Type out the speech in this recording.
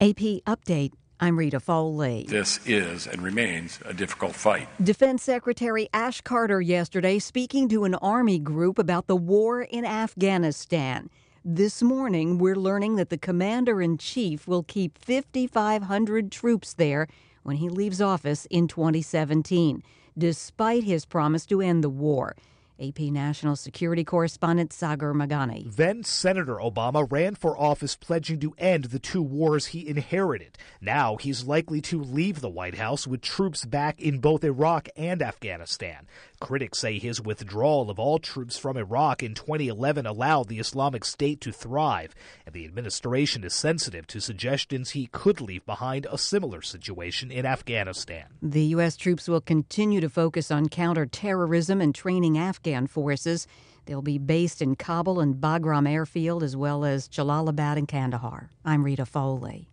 AP Update. I'm Rita Foley. This is and remains a difficult fight. Defense Secretary Ash Carter yesterday speaking to an Army group about the war in Afghanistan. This morning, we're learning that the commander-in-chief will keep 5,500 troops there when he leaves office in 2017, despite his promise to end the war. AP National Security Correspondent Sagar Meghani. Then Senator Obama ran for office pledging to end the two wars he inherited. Now he's likely to leave the White House with troops back in both Iraq and Afghanistan. Critics say his withdrawal of all troops from Iraq in 2011 allowed the Islamic State to thrive, and the administration is sensitive to suggestions he could leave behind a similar situation in Afghanistan. The U.S. troops will continue to focus on counterterrorism and training Afghan forces. They'll be based in Kabul and Bagram Airfield, as well as Jalalabad and Kandahar. I'm Rita Foley.